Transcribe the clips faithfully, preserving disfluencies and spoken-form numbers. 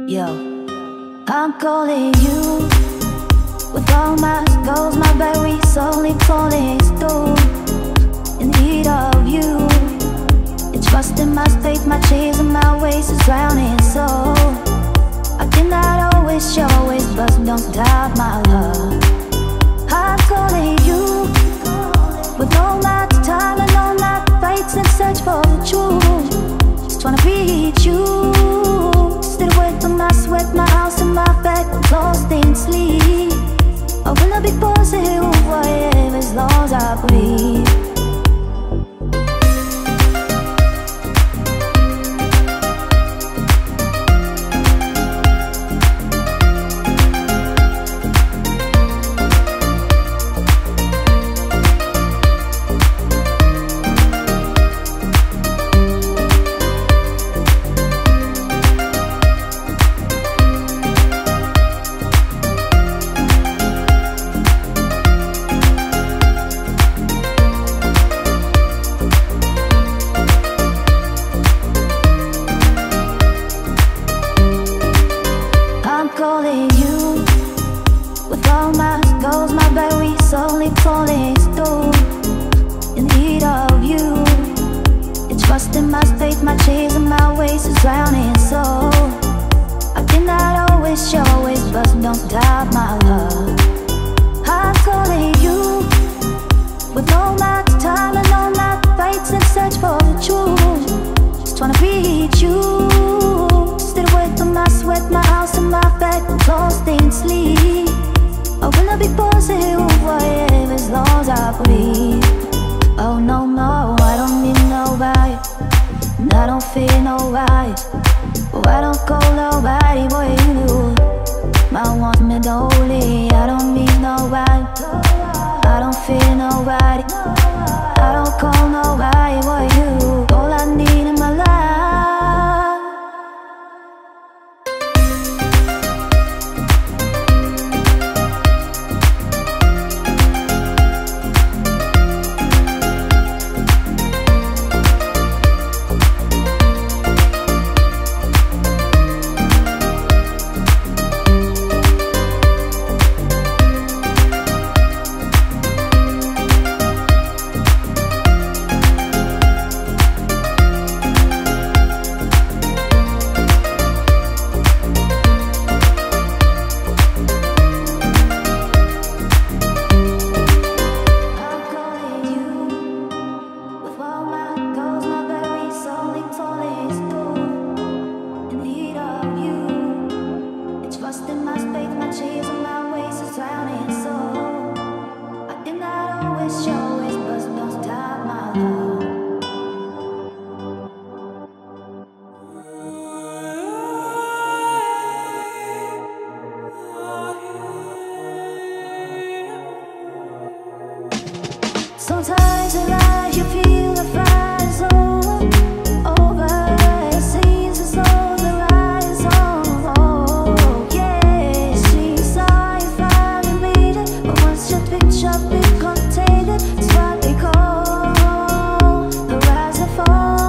Yo, I'm calling you with all my goals, my berry slowly falling through. In the heat of you, it's trust in my faith, my chains and my waist is drowning. So I cannot always show always, but don't doubt my love. I'm calling you with all my time and all my fights and search for the truth. Just wanna reach you. Stay away from my sweat, my house and my bed, lost in sleep. I will be positive whatever as long as I breathe. Calling you with all my goals, my berry slowly falling through. In the heat of you, it's trust in my faith, my chains and my waist is drowning. So I cannot always show always, but don't doubt my love. I'm calling you with all my time and all my fights and search for the truth. Just wanna reach you. Stay away from my sweat, my house and my bed, lost in sleep. I will not be positive whatever as long as I breathe. Oh no, no, I don't need nobody, and I don't fear nobody. Oh, I don't call nobody, boy, you do. My one's me only. I don't need nobody, I don't fear nobody. I don't call nobody, boy, you. All I need in my life. Sometimes in life you feel the fight is over, over. It seems as though the ride is on. Oh, yeah, it seems like you finally made it, but once your picture be contained, it's what they call the rise and fall.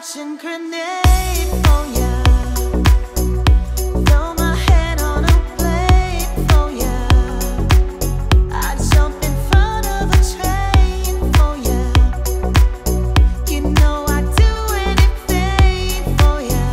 catching grenade for ya. Throw my head on a plate for ya. I'd jump in front of a train for ya. You know I'd do anything for ya.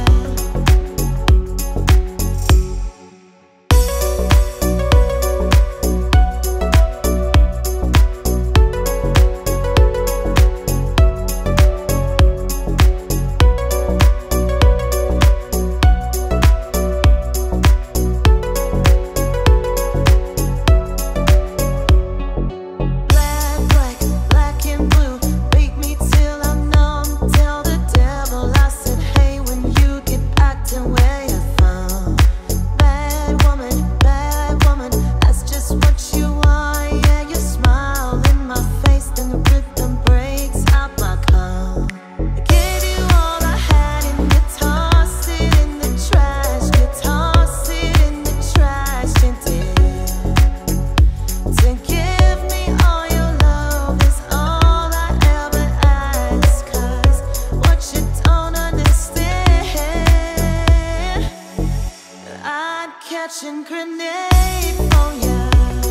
Catching grenade for ya.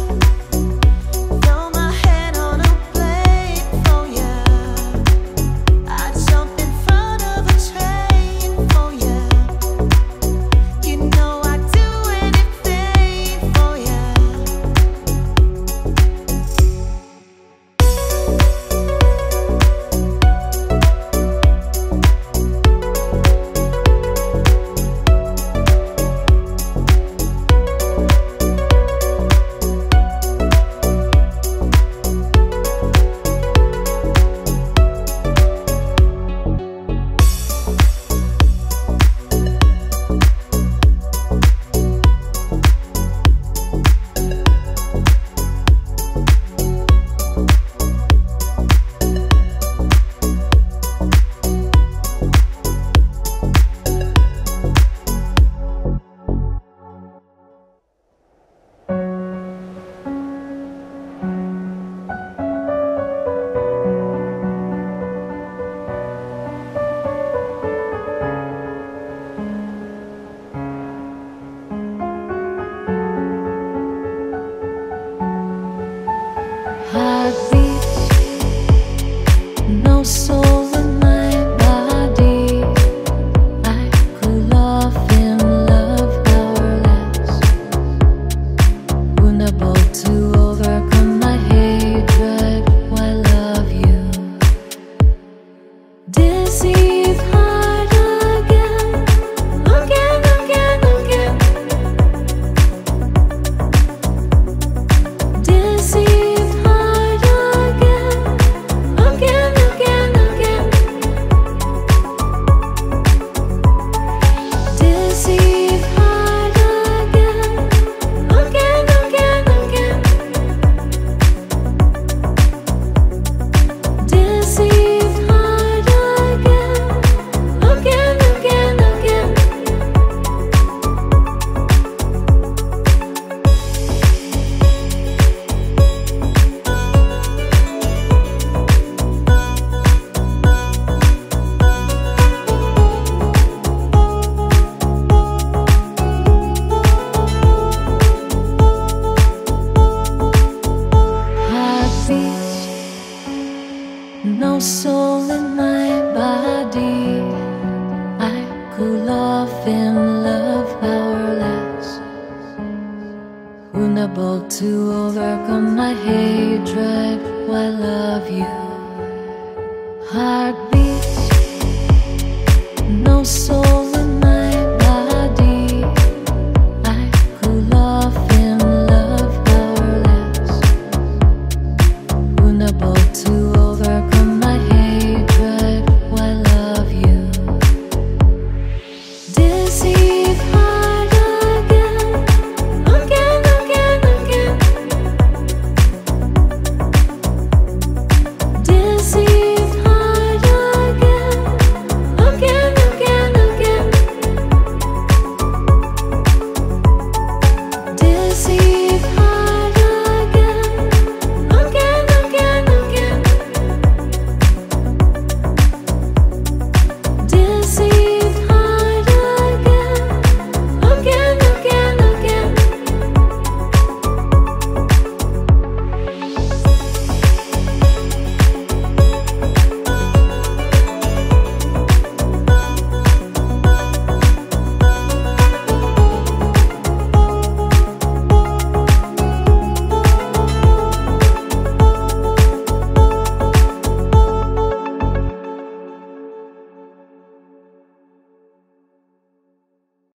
Throw my head on a plate for ya. I'd jump in front of a train for ya. You know I'd do anything for ya. No soul in my body. I cool off in love powerless, vulnerable to overcome my hatred. I love you. Deceive heart again, again, again, again. Deceive heart again, again, again, again. Deceive heart again, again, again, again. Deceive heart again, again, again, again. Heartbeat, no soul in my body. I cool off in love powerless, vulnerable to overcome my hatred. I love you. Heartbeat, no soul